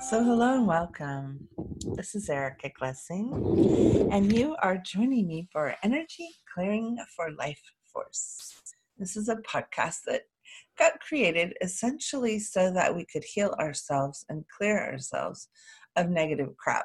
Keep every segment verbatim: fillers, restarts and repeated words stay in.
So hello and welcome. This is Erica Glessing, and you are joining me for Energy Clearing for Life Force. This is a podcast that got created essentially so that we could heal ourselves and clear ourselves of negative crap.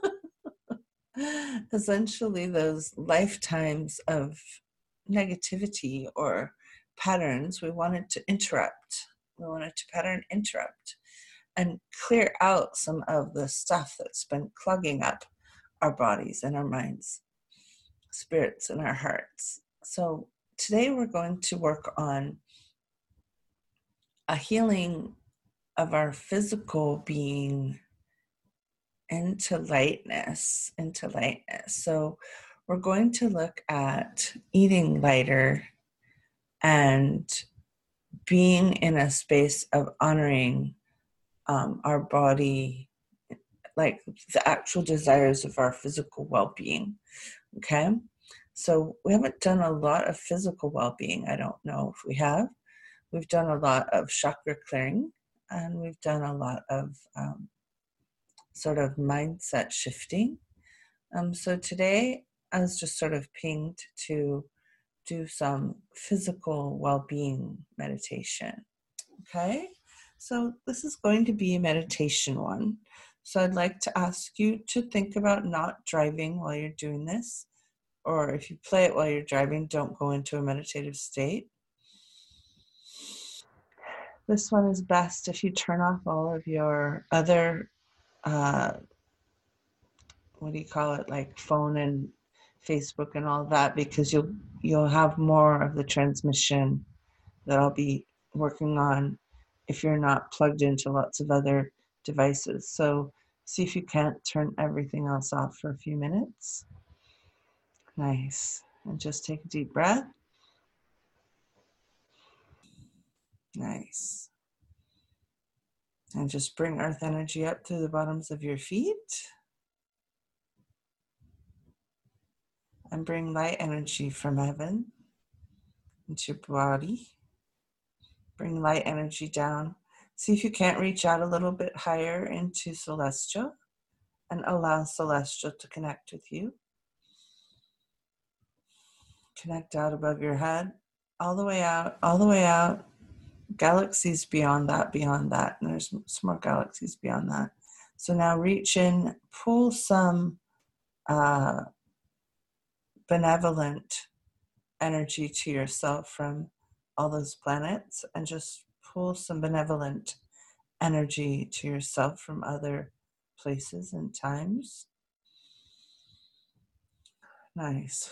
Essentially, those lifetimes of negativity or patterns we wanted to interrupt. We wanted to pattern interrupt and clear out some of the stuff that's been clogging up our bodies and our minds, spirits and our hearts. So today we're going to work on a healing of our physical being into lightness, into lightness. So we're going to look at eating lighter and being in a space of honoring um, our body, like the actual desires of our physical well-being. Okay, so we haven't done a lot of physical well-being. I don't know if we have. We've done a lot of chakra clearing, and we've done a lot of um, sort of mindset shifting. Um, so today I was just sort of pinged to do some physical well-being meditation. Okay, so this is going to be a meditation one. So I'd like to ask you to think about not driving while you're doing this, or if you play it while you're driving, don't go into a meditative state. This one is best if you turn off all of your other, uh, what do you call it, like phone and Facebook and all that, because you'll you'll have more of the transmission that I'll be working on if you're not plugged into lots of other devices. So see if you can't turn everything else off for a few minutes. Nice. And just take a deep breath. Nice. And just bring earth energy up through the bottoms of your feet. And bring light energy from heaven into your body. Bring light energy down. See if you can't reach out a little bit higher into celestial and allow celestial to connect with you. Connect out above your head, all the way out, all the way out. Galaxies beyond that, beyond that. And there's some more galaxies beyond that. So now reach in, pull some uh, benevolent energy to yourself from all those planets, and just pull some benevolent energy to yourself from other places and times. Nice.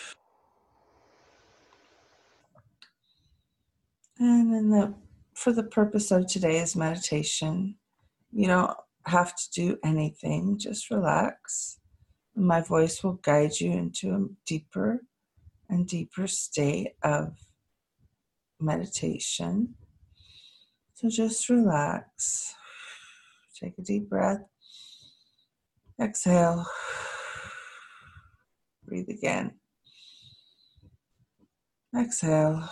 And then the, for the purpose of today's meditation, you don't have to do anything, just relax. My voice will guide you into a deeper and deeper state of meditation. So just relax. Take a deep breath. Exhale. Breathe again. Exhale.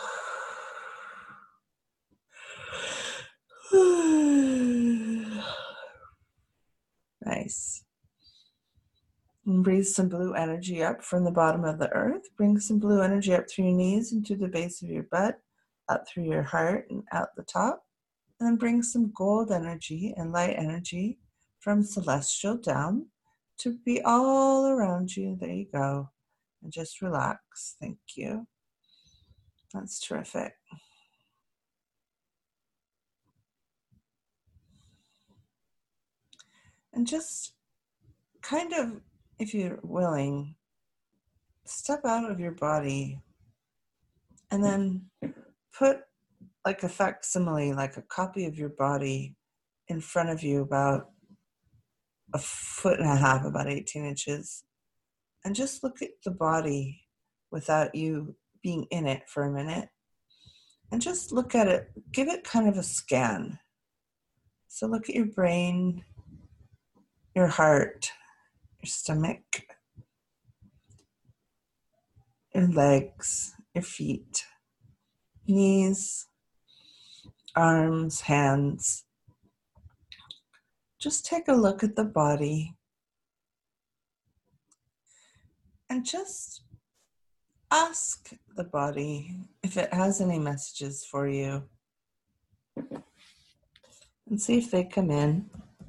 Nice. And breathe some blue energy up from the bottom of the earth. Bring some blue energy up through your knees and to the base of your butt, up through your heart and out the top. And then bring some gold energy and light energy from celestial down to be all around you. There you go. And just relax. Thank you. That's terrific. And just kind of, if you're willing, step out of your body and then put like a facsimile, like a copy of your body in front of you about a foot and a half, about eighteen inches. And just look at the body without you being in it for a minute. And just look at it, give it kind of a scan. So look at your brain, your heart, your stomach, your legs, your feet, knees, arms, hands. just take a look at the body and just ask the body if it has any messages for you and see if they come in.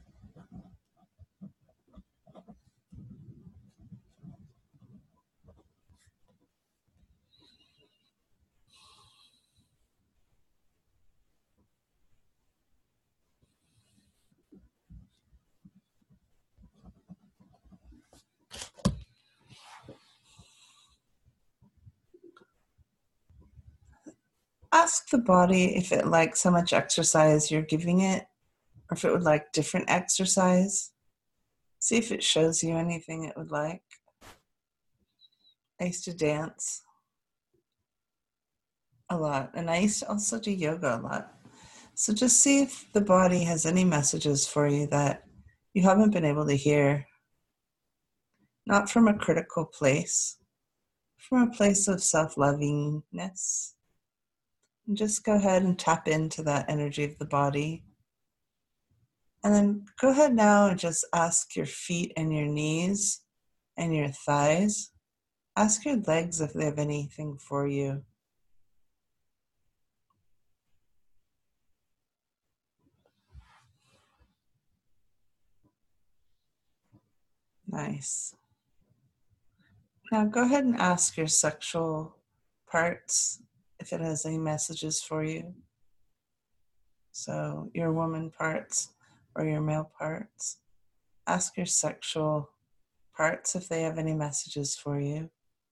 Ask the body if it likes how much exercise you're giving it, or if it would like different exercise. See if it shows you anything it would like. I used to dance a lot, and I used to also do yoga a lot. So just see if the body has any messages for you that you haven't been able to hear. Not from a critical place, from a place of self-lovingness. And just go ahead and tap into that energy of the body. And then go ahead now and just ask your feet and your knees and your thighs. Ask your legs if they have anything for you. Nice. Now go ahead and ask your sexual parts if it has any messages for you. So your woman parts or your male parts. Ask your sexual parts if they have any messages for you.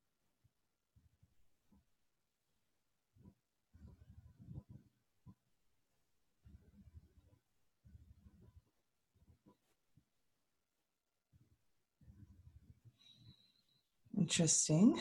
Interesting.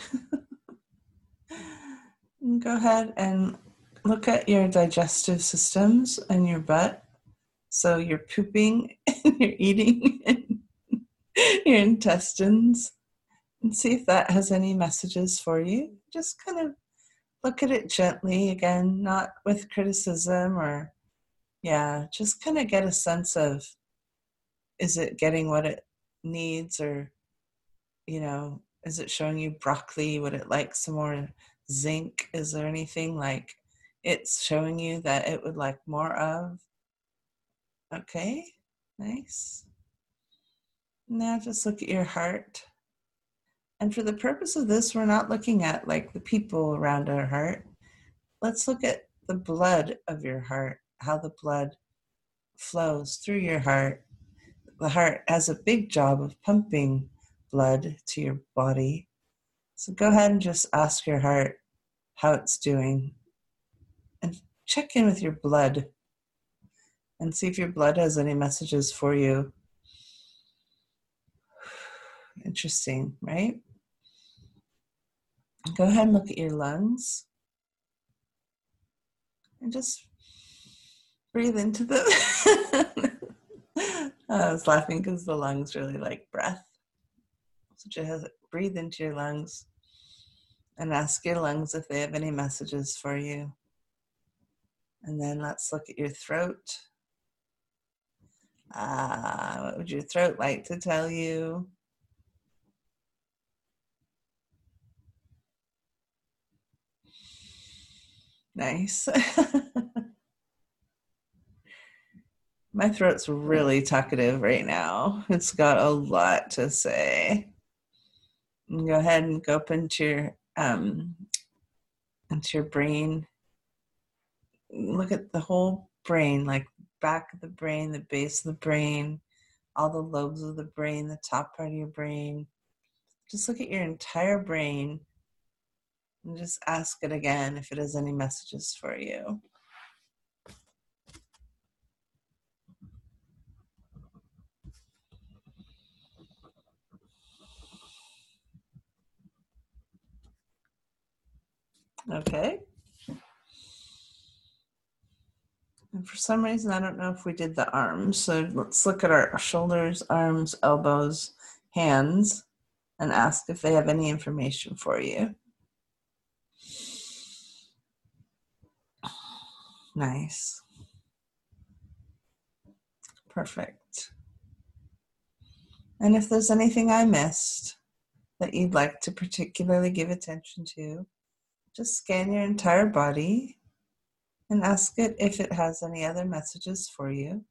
Go ahead and look at your digestive systems and your butt. So you're pooping and you're eating and your intestines, and see if that has any messages for you. Just kind of look at it gently, again, not with criticism or, yeah, just kind of get a sense of, is it getting what it needs, or, you know, is it showing you broccoli? Would it like some more zinc? Is there anything like it's showing you that it would like more of? Okay, nice. Now just look at your heart. And for the purpose of this, we're not looking at like the people around our heart. Let's look at the blood of your heart, how the blood flows through your heart. The heart has a big job of pumping blood to your body. So go ahead and just ask your heart how it's doing. And check in with your blood and see if your blood has any messages for you. Interesting, right? Go ahead and look at your lungs. And just breathe into them. I was laughing because the lungs really like breath. So just breathe into your lungs and ask your lungs if they have any messages for you. And then let's look at your throat. Ah, what would your throat like to tell you? Nice. My throat's really talkative right now. It's got a lot to say. And go ahead and go up into your um, into your brain. Look at the whole brain, like back of the brain, the base of the brain, all the lobes of the brain, the top part of your brain. Just look at your entire brain and just ask it again if it has any messages for you. Okay. And for some reason, I don't know if we did the arms. So let's look at our shoulders, arms, elbows, hands, and ask if they have any information for you. Nice. Perfect. And if there's anything I missed that you'd like to particularly give attention to, just scan your entire body and ask it if it has any other messages for you.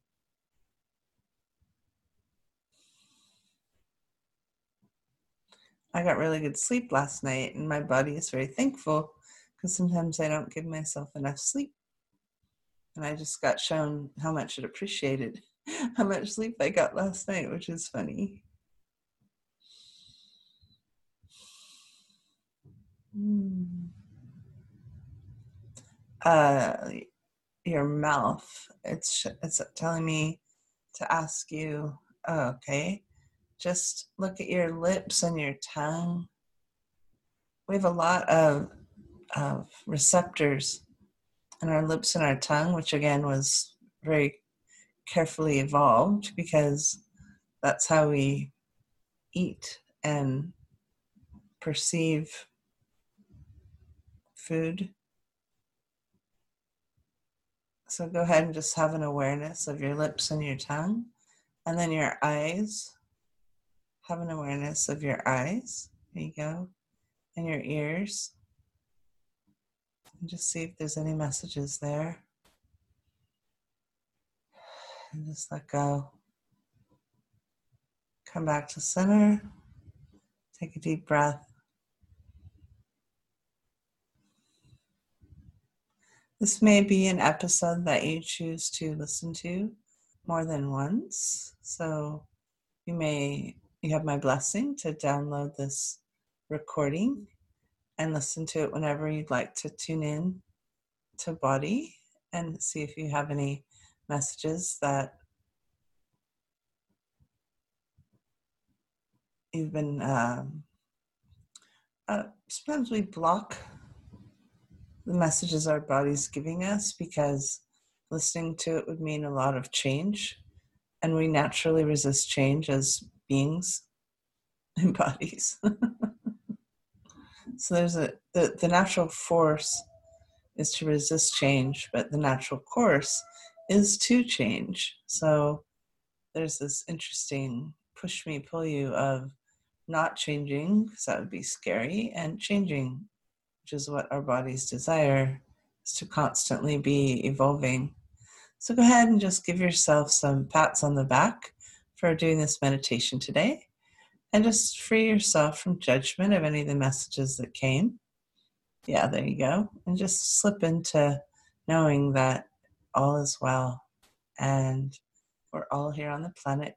I got really good sleep last night, and my body is very thankful because sometimes I don't give myself enough sleep. And I just got shown how much it appreciated how much sleep I got last night, which is funny. Hmm. Uh, your mouth, it's it's telling me to ask you, oh, okay, just look at your lips and your tongue. We have a lot of, of receptors in our lips and our tongue, which again was very carefully evolved because that's how we eat and perceive food. So go ahead and just have an awareness of your lips and your tongue, and then your eyes. Have an awareness of your eyes. There you go. And your ears. And just see if there's any messages there. And just let go. Come back to center. Take a deep breath. This may be an episode that you choose to listen to more than once. So you may, you have my blessing to download this recording and listen to it whenever you'd like to tune in to body and see if you have any messages that you've been, um, uh, sometimes we block the messages our body's giving us because listening to it would mean a lot of change, and we naturally resist change as beings in bodies. So there's a the, the natural force is to resist change, but the natural course is to change. So there's this interesting push me, pull you of not changing, because that would be scary, and changing, which is what our bodies desire, is to constantly be evolving. So go ahead and just give yourself some pats on the back for doing this meditation today, and just free yourself from judgment of any of the messages that came. Yeah, there you go. And just slip into knowing that all is well, and we're all here on the planet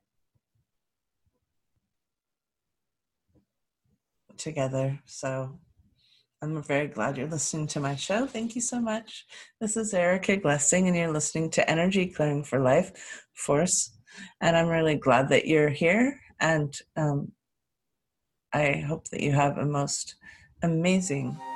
together. So I'm very glad you're listening to my show. Thank you so much. This is Erica Glessing, and you're listening to Energy Clearing for Life Force. And I'm really glad that you're here. And um, I hope that you have a most amazing